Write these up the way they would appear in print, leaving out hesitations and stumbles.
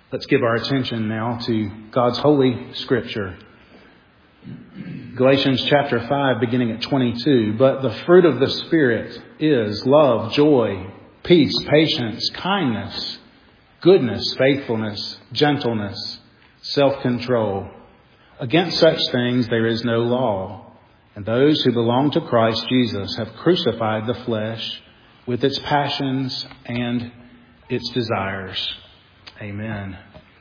Let's give our attention now to God's holy scripture. Galatians chapter 5, beginning at 22. But the fruit of the Spirit is love, joy, peace, patience, kindness, goodness, faithfulness, gentleness, self-control. Against such things there is no law. And those who belong to Christ Jesus have crucified the flesh with its passions and its desires. Amen.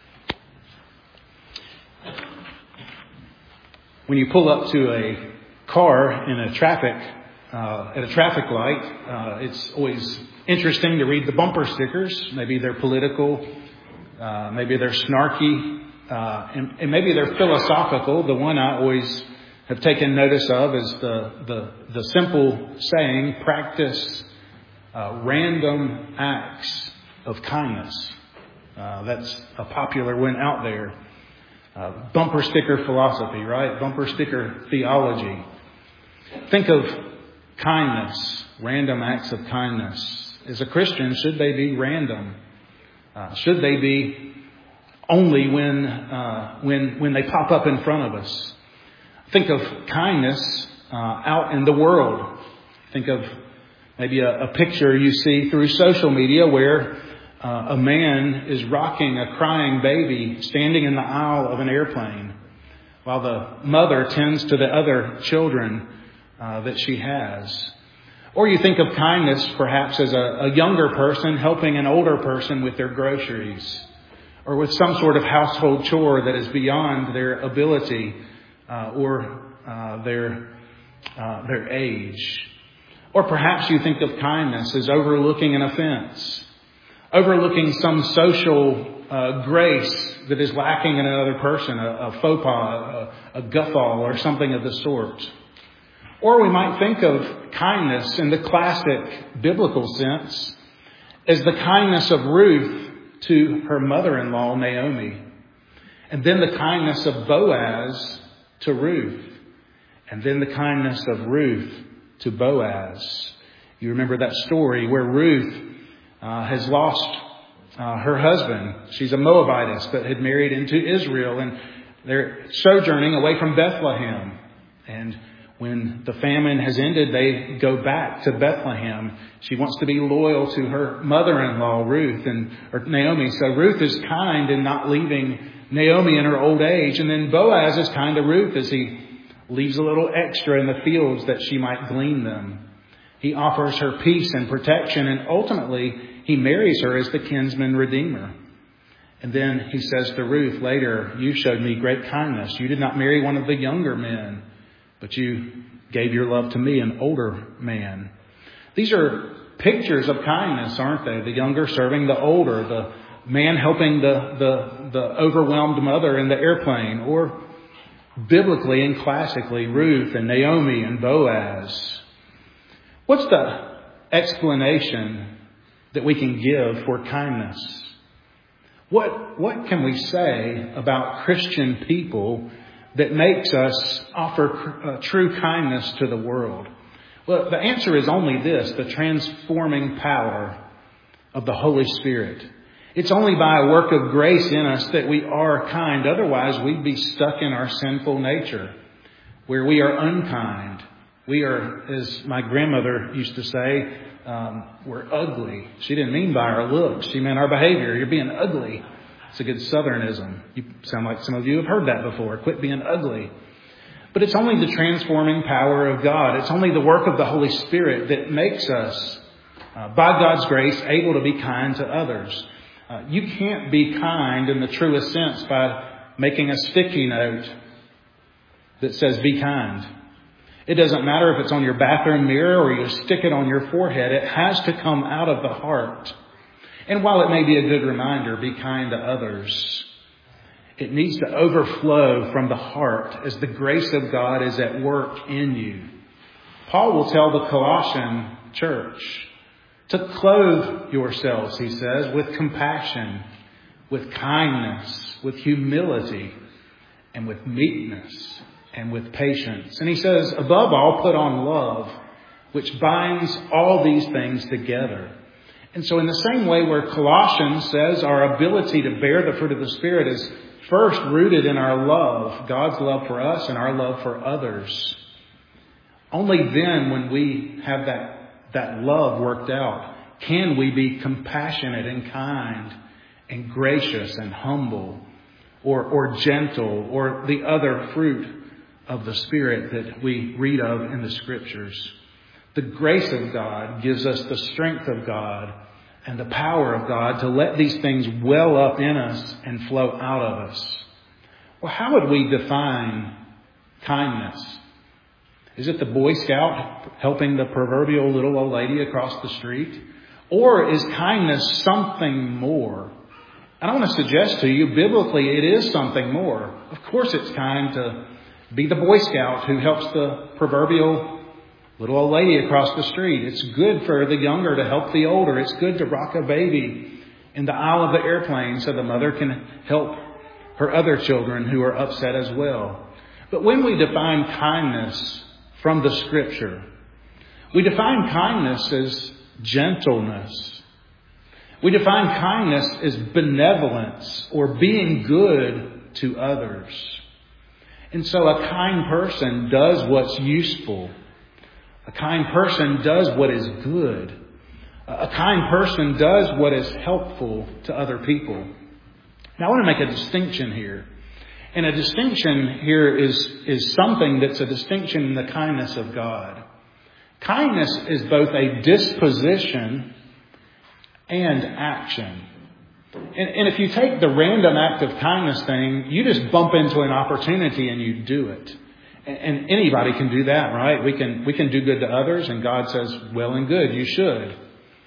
When you pull up to a car in a at a traffic light, it's always interesting to read the bumper stickers. Maybe they're political, maybe they're snarky, and maybe they're philosophical. The one I always have taken notice of is the simple saying, practice random acts of kindness. That's a popular one out there. Bumper sticker philosophy, right? Bumper sticker theology. Think of kindness, random acts of kindness. As a Christian, should they be random? Should they be only when they pop up in front of us? Think of kindness out in the world. Think of maybe a picture you see through social media where a man is rocking a crying baby standing in the aisle of an airplane while the mother tends to the other children that she has. Or you think of kindness perhaps as a younger person helping an older person with their groceries or with some sort of household chore that is beyond their ability or their age. Or perhaps you think of kindness as overlooking an offense, overlooking some social grace that is lacking in another person, a faux pas, a guffaw, or something of the sort. Or we might think of kindness in the classic biblical sense as the kindness of Ruth to her mother-in-law, Naomi, and then the kindness of Boaz to Ruth, and then the kindness of Ruth to Boaz. You remember that story where Ruth has lost her husband. She's a Moabitess, but had married into Israel, and they're sojourning away from Bethlehem. And when the famine has ended, they go back to Bethlehem. She wants to be loyal to her mother-in-law, Naomi. So Ruth is kind in not leaving Naomi in her old age. And then Boaz is kind to Ruth as he leaves a little extra in the fields that she might glean them. He offers her peace and protection, and ultimately he marries her as the kinsman redeemer. And then he says to Ruth later, you showed me great kindness. You did not marry one of the younger men, but you gave your love to me, an older man. These are pictures of kindness, aren't they? The younger serving the older, the man helping the overwhelmed mother in the airplane, or biblically and classically, Ruth and Naomi and Boaz. What's the explanation that we can give for kindness? What can we say about Christian people that makes us offer true kindness to the world? Well, the answer is only this: the transforming power of the Holy Spirit. It's only by a work of grace in us that we are kind. Otherwise, we'd be stuck in our sinful nature, where we are unkind. We are, as my grandmother used to say, we're ugly. She didn't mean by our looks. She meant our behavior. You're being ugly. It's a good Southernism. You sound like some of you have heard that before. Quit being ugly. But it's only the transforming power of God. It's only the work of the Holy Spirit that makes us, by God's grace, able to be kind to others. You can't be kind in the truest sense by making a sticky note that says, be kind. It doesn't matter if it's on your bathroom mirror or you stick it on your forehead. It has to come out of the heart. And while it may be a good reminder, be kind to others, it needs to overflow from the heart as the grace of God is at work in you. Paul will tell the Colossian church to clothe yourselves, he says, with compassion, with kindness, with humility, and with meekness, and with patience. And he says, above all, put on love, which binds all these things together. And so in the same way where Colossians says our ability to bear the fruit of the Spirit is first rooted in our love, God's love for us and our love for others. Only then, when we have that love worked out, can we be compassionate and kind and gracious and humble or gentle or the other fruit of the Spirit that we read of in the Scriptures. The grace of God gives us the strength of God and the power of God to let these things well up in us and flow out of us. Well, how would we define kindness? Is it the Boy Scout helping the proverbial little old lady across the street? Or is kindness something more? And I want to suggest to you, biblically, it is something more. Of course it's kind to be the Boy Scout who helps the proverbial little old lady across the street. It's good for the younger to help the older. It's good to rock a baby in the aisle of the airplane so the mother can help her other children who are upset as well. But when we define kindness from the Scripture, we define kindness as gentleness. We define kindness as benevolence or being good to others. And so a kind person does what's useful. A kind person does what is good. A kind person does what is helpful to other people. Now I want to make a distinction here. And a distinction here is something that's a distinction in the kindness of God. Kindness is both a disposition and action. And if you take the random act of kindness thing, you just bump into an opportunity and you do it. And anybody can do that, right? We can do good to others, and God says, well and good, you should.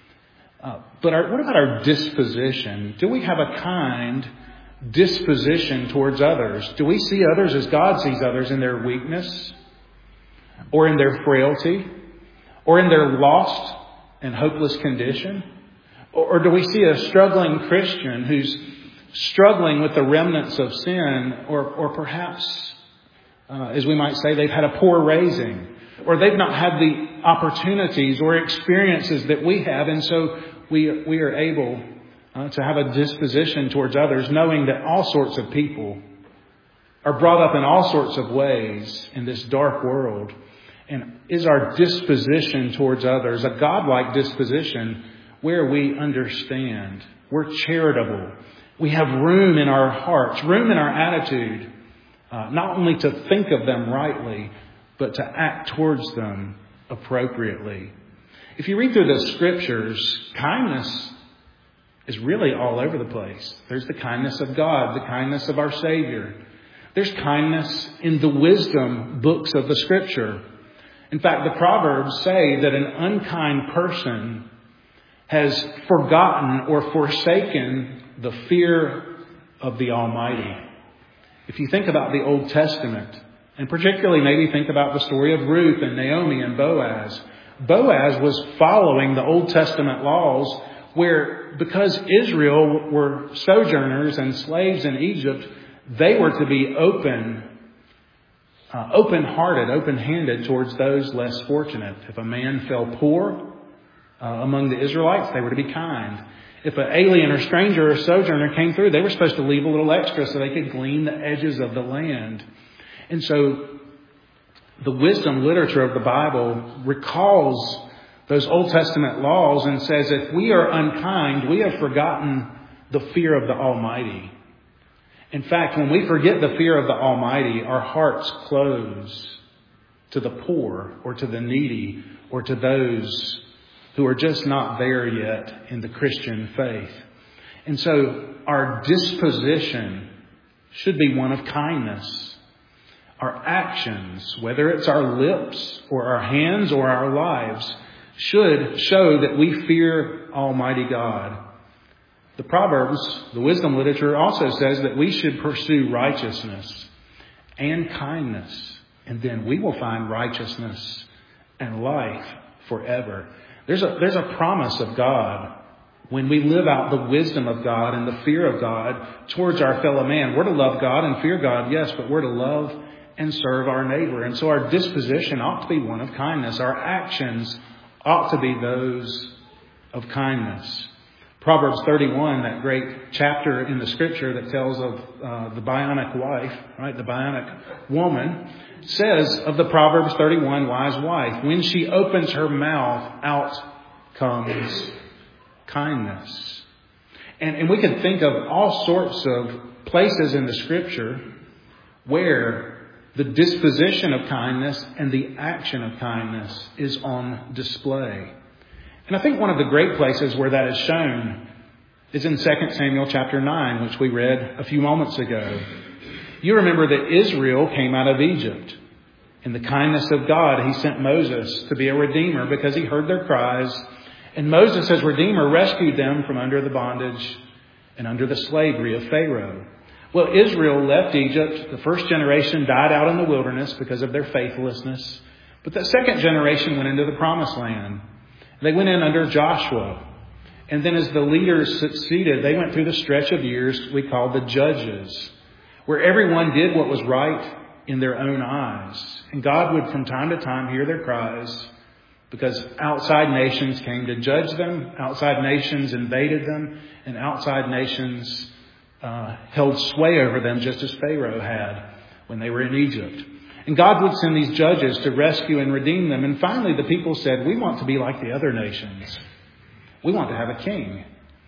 But what about our disposition? Do we have a kind disposition towards others? Do we see others as God sees others, in their weakness, or in their frailty, or in their lost and hopeless condition? Or do we see a struggling Christian who's struggling with the remnants of sin, or perhaps, as we might say, they've had a poor raising, or they've not had the opportunities or experiences that we have, and so we are able to have a disposition towards others, knowing that all sorts of people are brought up in all sorts of ways in this dark world. And is our disposition towards others a godlike disposition where we understand, we're charitable, we have room in our hearts, room in our attitude, not only to think of them rightly, but to act towards them appropriately. If you read through the Scriptures, kindness is really all over the place. There's the kindness of God, the kindness of our Savior. There's kindness in the wisdom books of the Scripture. In fact, the Proverbs say that an unkind person has forgotten or forsaken the fear of the Almighty. If you think about the Old Testament, and particularly maybe think about the story of Ruth and Naomi and Boaz. Boaz was following the Old Testament laws where, because Israel were sojourners and slaves in Egypt, they were to be open-hearted, open-handed towards those less fortunate. If a man fell poor among the Israelites, they were to be kind. If an alien or stranger or sojourner came through, they were supposed to leave a little extra so they could glean the edges of the land. And so the wisdom literature of the Bible recalls those Old Testament laws and says if we are unkind, we have forgotten the fear of the Almighty. In fact, when we forget the fear of the Almighty, our hearts close to the poor or to the needy or to those who are just not there yet in the Christian faith. And so our disposition should be one of kindness. Our actions, whether it's our lips or our hands or our lives, should show that we fear Almighty God. The Proverbs, the wisdom literature, also says that we should pursue righteousness and kindness, and then we will find righteousness and life forever. There's a promise of God when we live out the wisdom of God and the fear of God towards our fellow man. We're to love God and fear God, yes, but we're to love and serve our neighbor. And so our disposition ought to be one of kindness. Our actions ought to be those of kindness. Proverbs 31, that great chapter in the Scripture that tells of the bionic wife, right? The bionic woman, says of the Proverbs 31 wise wife, when she opens her mouth, out comes kindness. And we can think of all sorts of places in the Scripture where the disposition of kindness and the action of kindness is on display. And I think one of the great places where that is shown is in 2 Samuel chapter 9, which we read a few moments ago. You remember that Israel came out of Egypt. In the kindness of God, He sent Moses to be a redeemer because He heard their cries. And Moses, as redeemer, rescued them from under the bondage and under the slavery of Pharaoh. Well, Israel left Egypt. The first generation died out in the wilderness because of their faithlessness. But the second generation went into the promised land. They went in under Joshua. And then as the leaders succeeded, they went through the stretch of years we call the Judges, where everyone did what was right in their own eyes. And God would from time to time hear their cries because outside nations came to judge them. Outside nations invaded them. And outside nations held sway over them just as Pharaoh had when they were in Egypt. And God would send these judges to rescue and redeem them. And finally, the people said, we want to be like the other nations. We want to have a king.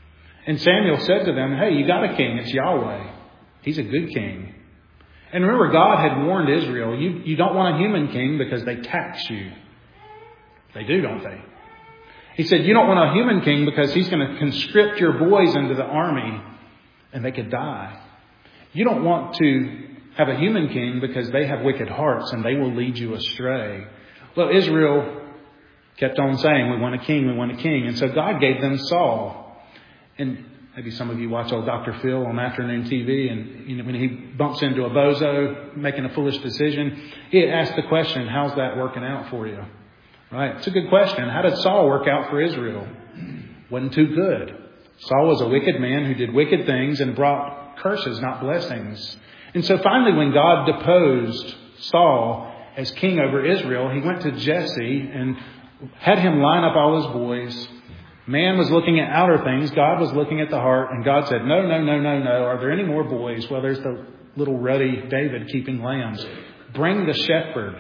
And Samuel said to them, hey, you got a king. It's Yahweh. He's a good king. And remember, God had warned Israel, you don't want a human king because they tax you. They do, don't they? He said, you don't want a human king because he's going to conscript your boys into the army and they could die. You don't want to have a human king because they have wicked hearts and they will lead you astray. Well, Israel kept on saying, we want a king, we want a king. And so God gave them Saul. And maybe some of you watch old Dr. Phil on afternoon TV, and when he bumps into a bozo making a foolish decision, he asked the question, how's that working out for you? Right? It's a good question. How did Saul work out for Israel? Wasn't too good. Saul was a wicked man who did wicked things and brought curses, not blessings. And so finally, when God deposed Saul as king over Israel, he went to Jesse and had him line up all his boys. Man was looking at outer things. God was looking at the heart. And God said, no. Are there any more boys? Well, there's the little ruddy David keeping lambs. Bring the shepherd.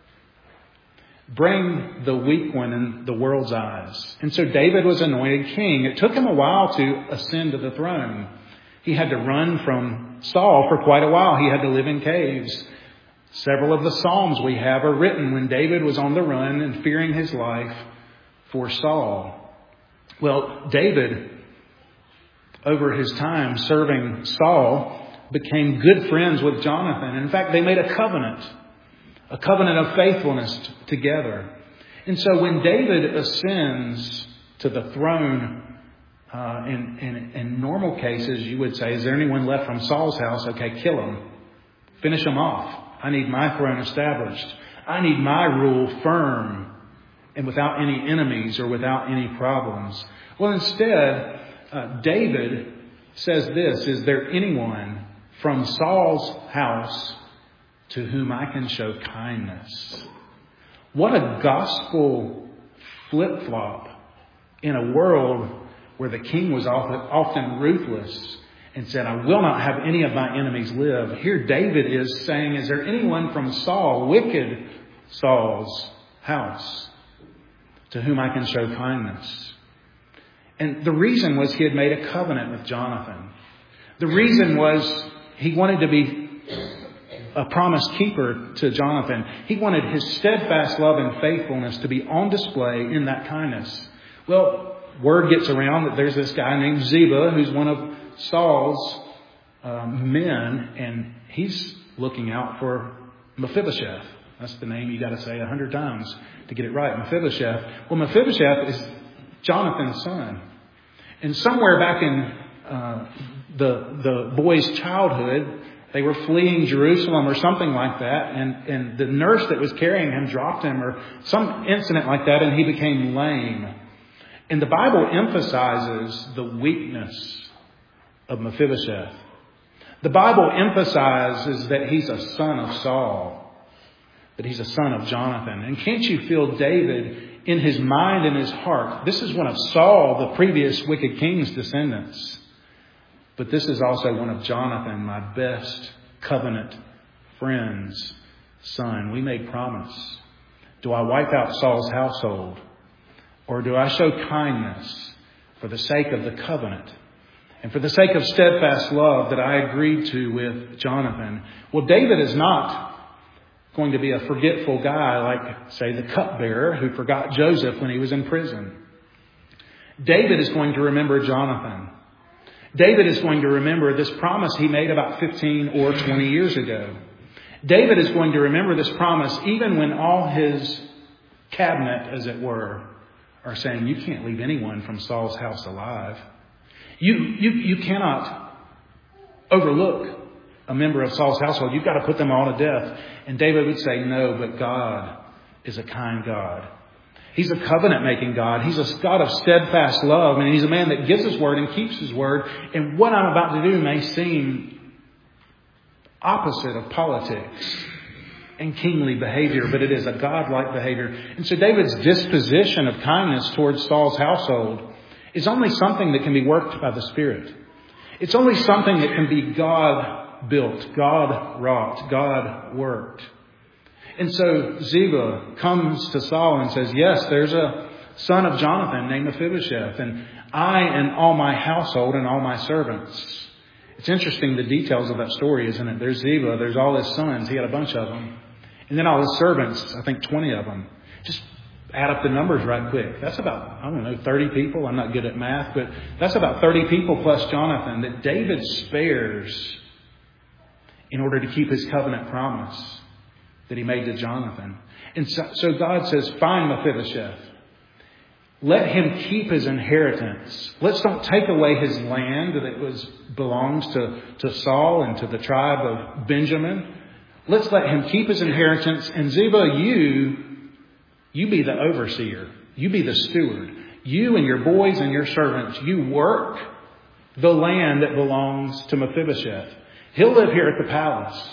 Bring the weak one in the world's eyes. And so David was anointed king. It took him a while to ascend to the throne. He had to run from Saul for quite a while. He had to live in caves. Several of the Psalms we have are written when David was on the run and fearing his life for Saul. Well, David, over his time serving Saul, became good friends with Jonathan. In fact, they made a covenant of faithfulness together. And so when David ascends to the throne, in normal cases, you would say, is there anyone left from Saul's house? Okay, kill him. Finish him off. I need my throne established. I need my rule firm and without any enemies or without any problems. Well, instead, David says this, is there anyone from Saul's house to whom I can show kindness? What a gospel flip-flop in a world where the king was often ruthless and said, I will not have any of my enemies live. Here David is saying, is there anyone from Saul, wicked Saul's house, to whom I can show kindness? And the reason was he had made a covenant with Jonathan. The reason was he wanted to be a promise keeper to Jonathan. He wanted his steadfast love and faithfulness to be on display in that kindness. Well, word gets around that there's this guy named Ziba who's one of Saul's men, and he's looking out for Mephibosheth. That's the name you got to say 100 times to get it right. Mephibosheth. Well, Mephibosheth is Jonathan's son. And somewhere back in the boy's childhood, they were fleeing Jerusalem or something like that. And the nurse that was carrying him dropped him or some incident like that, and he became lame. And the Bible emphasizes the weakness of Mephibosheth. The Bible emphasizes that he's a son of Saul, that he's a son of Jonathan. And can't you feel David in his mind and his heart, this is one of Saul, the previous wicked king's descendants. But this is also one of Jonathan, my best covenant friend's son. We made promise. Do I wipe out Saul's household? Or do I show kindness for the sake of the covenant and for the sake of steadfast love that I agreed to with Jonathan? Well, David is not going to be a forgetful guy like, say, the cupbearer who forgot Joseph when he was in prison. David is going to remember Jonathan. David is going to remember this promise he made about 15 or 20 years ago. David is going to remember this promise even when all his cabinet, as it were, are saying, you can't leave anyone from Saul's house alive. You cannot overlook a member of Saul's household. You've got to put them all to death. And David would say, no, but God is a kind God. He's a covenant-making God. He's a God of steadfast love. And He's a man that gives His word and keeps His word. And what I'm about to do may seem opposite of politics and kingly behavior, but it is a God-like behavior. And so David's disposition of kindness towards Saul's household is only something that can be worked by the Spirit. It's only something that can be God-built, God-wrought, God-worked. And so Ziba comes to Saul and says, yes, there's a son of Jonathan named Mephibosheth, and I and all my household and all my servants. It's interesting, the details of that story, isn't it? There's Ziba, there's all his sons. He had a bunch of them. And then all his servants, I think 20 of them. Just add up the numbers right quick. That's about, 30 people. I'm not good at math, but that's about 30 people plus Jonathan that David spares in order to keep his covenant promise that he made to Jonathan. And so God says, find Mephibosheth. Let him keep his inheritance. Let's don't take away his land that belongs to Saul and to the tribe of Benjamin. Let's let him keep his inheritance. And Ziba, you be the overseer. You be the steward. You and your boys and your servants, you work the land that belongs to Mephibosheth. He'll live here at the palace.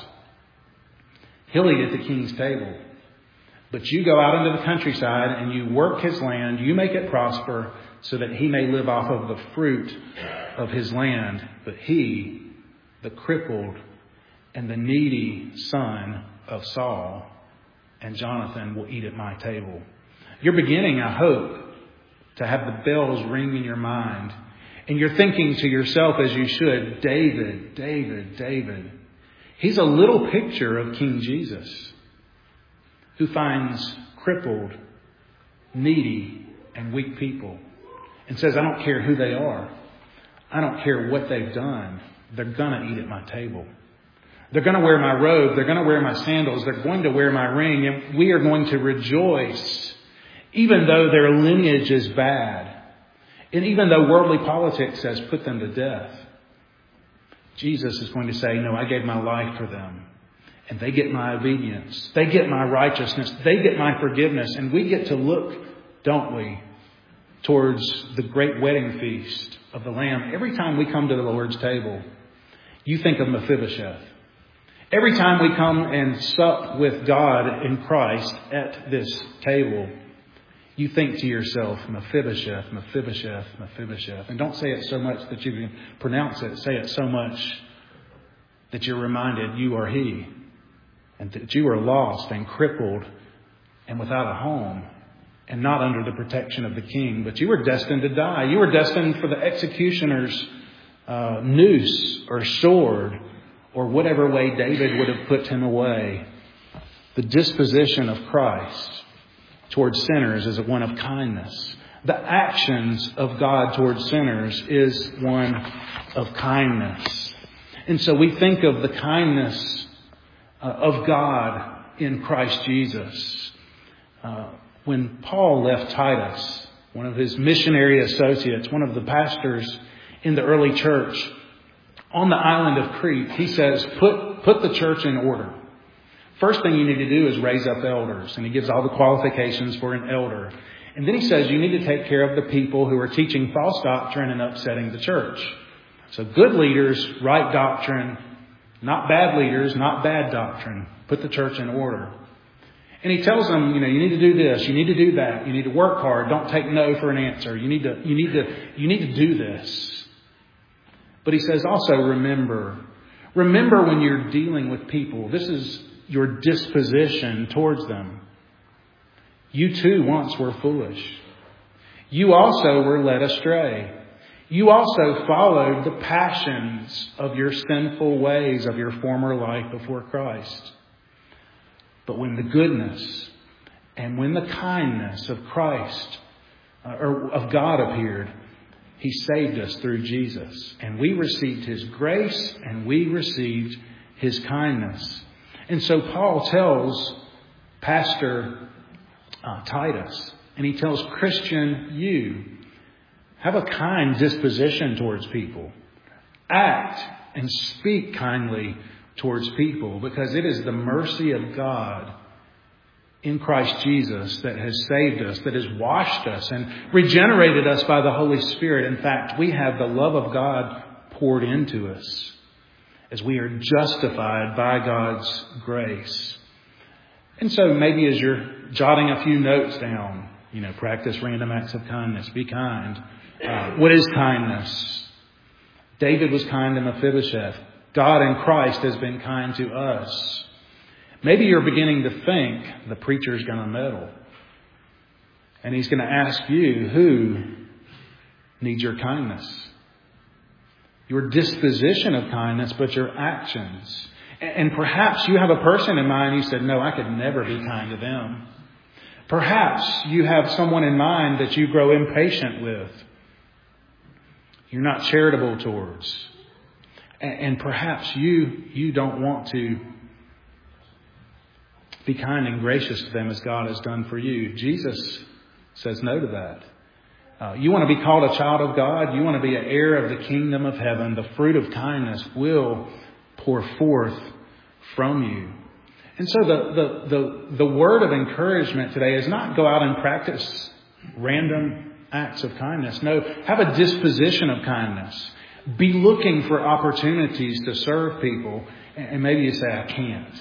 He'll eat at the king's table. But you go out into the countryside and you work his land. You make it prosper so that he may live off of the fruit of his land. But he, the crippled and the needy son of Saul and Jonathan, will eat at my table. You're beginning, I hope, to have the bells ring in your mind. And you're thinking to yourself, as you should, David, David, David. He's a little picture of King Jesus, who finds crippled, needy, and weak people and says, I don't care who they are. I don't care what they've done. They're going to eat at my table. They're going to wear my robe. They're going to wear my sandals. They're going to wear my ring. And we are going to rejoice, even though their lineage is bad. And even though worldly politics says put them to death. Jesus is going to say, no, I gave my life for them. And they get my obedience. They get my righteousness. They get my forgiveness. And we get to look, don't we, towards the great wedding feast of the Lamb. Every time we come to the Lord's table, you think of Mephibosheth. Every time we come and sup with God in Christ at this table, you think to yourself, Mephibosheth, Mephibosheth, Mephibosheth. And don't say it so much that you can pronounce it. Say it so much that you're reminded you are he. And that you are lost and crippled and without a home and not under the protection of the king. But you were destined to die. You were destined for the executioner's noose or sword or whatever way David would have put him away. The disposition of Christ towards sinners is one of kindness. The actions of God towards sinners is one of kindness. And so we think of the kindness of God in Christ Jesus. When Paul left Titus, one of his missionary associates, one of the pastors in the early church, on the island of Crete, he says, put the church in order. First thing you need to do is raise up elders. And he gives all the qualifications for an elder. And then he says you need to take care of the people who are teaching false doctrine and upsetting the church. So good leaders, right doctrine, not bad leaders, not bad doctrine. Put the church in order. And he tells them, you need to do this, you need to do that, you need to work hard, don't take no for an answer. You need to do this. But he says also remember when you're dealing with people, this is your disposition towards them. You too once were foolish. You also were led astray. You also followed the passions of your sinful ways of your former life before Christ. But when the goodness and when the kindness of Christ or of God appeared, He saved us through Jesus. And we received His grace and we received His kindness. And so Paul tells Pastor Titus, and he tells Christian you, have a kind disposition towards people. Act and speak kindly towards people, because it is the mercy of God in Christ Jesus that has saved us, that has washed us and regenerated us by the Holy Spirit. In fact, we have the love of God poured into us as we are justified by God's grace. And so maybe as you're jotting a few notes down, practice random acts of kindness, be kind. What is kindness? David was kind to Mephibosheth. God in Christ has been kind to us. Maybe you're beginning to think the preacher's going to meddle. And he's going to ask you, who needs your kindness? Your disposition of kindness, but your actions. And perhaps you have a person in mind you said, no, I could never be kind to them. Perhaps you have someone in mind that you grow impatient with. You're not charitable towards. And perhaps you don't want to be kind and gracious to them as God has done for you. Jesus says no to that. You want to be called a child of God? You want to be an heir of the kingdom of heaven? The fruit of kindness will pour forth from you. And so the word of encouragement today is not go out and practice random acts of kindness. No, have a disposition of kindness. Be looking for opportunities to serve people. And maybe you say, I can't.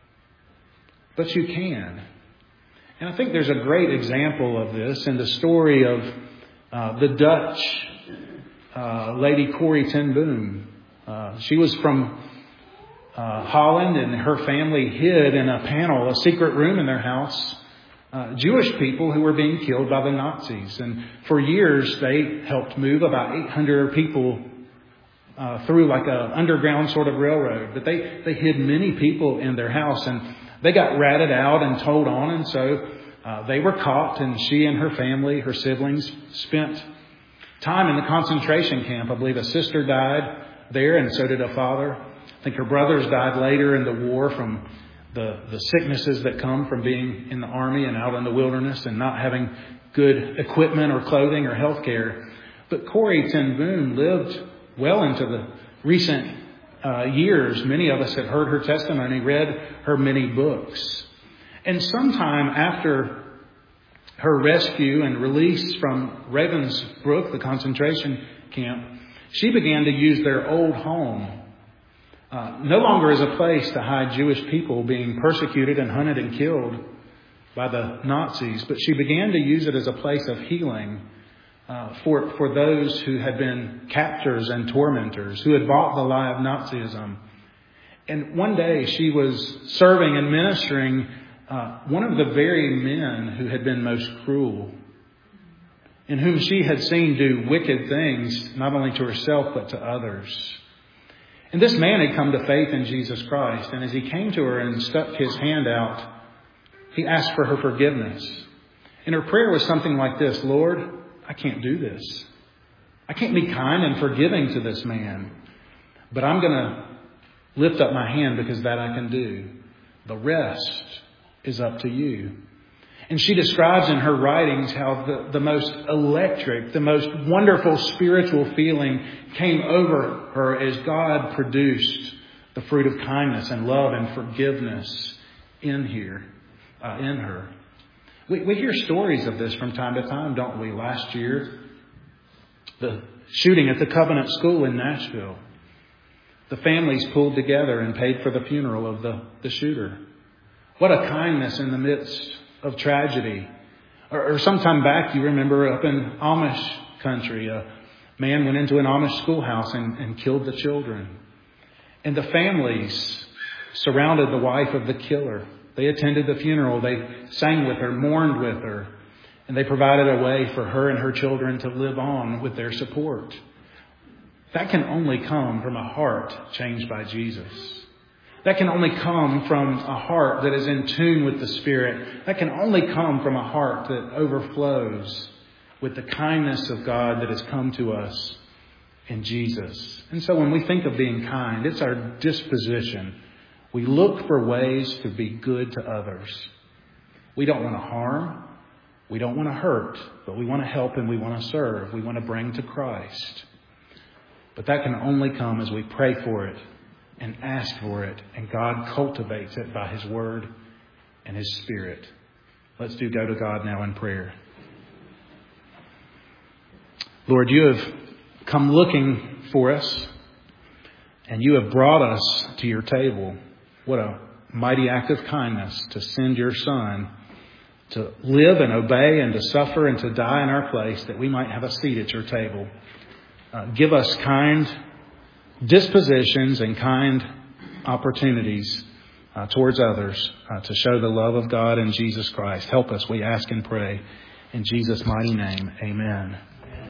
But you can. And I think there's a great example of this in the story of the Dutch lady Corrie ten Boom. She was from Holland, and her family hid in a panel, a secret room in their house, Jewish people who were being killed by the Nazis. And for years, they helped move about 800 people through like a underground sort of railroad. But they hid many people in their house, and they got ratted out and told on. And so they were caught, and she and her family, her siblings, spent time in the concentration camp. I believe a sister died there, and so did a father. I think her brothers died later in the war from the sicknesses that come from being in the army and out in the wilderness and not having good equipment or clothing or health care. But Corrie ten Boom lived well into the recent years. Many of us have heard her testimony, read her many books. And sometime after her rescue and release from Ravensbrück, the concentration camp, she began to use their old home no longer as a place to hide Jewish people being persecuted and hunted and killed by the Nazis, but she began to use it as a place of healing for those who had been captors and tormentors, who had bought the lie of Nazism. And one day she was serving and ministering one of the very men who had been most cruel, in whom she had seen do wicked things, not only to herself but to others. And this man had come to faith in Jesus Christ. And as he came to her and stuck his hand out, he asked for her forgiveness. And her prayer was something like this: Lord, I can't do this. I can't be kind and forgiving to this man. But I'm going to lift up my hand because that I can do. The rest is up to you. And she describes in her writings how the most electric, the most wonderful spiritual feeling came over her as God produced the fruit of kindness and love and forgiveness in her. We hear stories of this from time to time, don't we? Last year, the shooting at the Covenant School in Nashville. The families pulled together and paid for the funeral of the shooter. What a kindness in the midst of tragedy. Or sometime back, you remember up in Amish country, a man went into an Amish schoolhouse and killed the children. And the families surrounded the wife of the killer. They attended the funeral. They sang with her, mourned with her. And they provided a way for her and her children to live on with their support. That can only come from a heart changed by Jesus. That can only come from a heart that is in tune with the Spirit. That can only come from a heart that overflows with the kindness of God that has come to us in Jesus. And so when we think of being kind, it's our disposition. We look for ways to be good to others. We don't want to harm. We don't want to hurt. But we want to help and we want to serve. We want to bring to Christ. But that can only come as we pray for it and ask for it. And God cultivates it by His Word and His Spirit. Let's go to God now in prayer. Lord, you have come looking for us. And you have brought us to your table. What a mighty act of kindness to send your Son to live and obey and to suffer and to die in our place that we might have a seat at your table. Give us kind dispositions and kind opportunities towards others to show the love of God in Jesus Christ. Help us, we ask and pray. In Jesus' mighty name, amen.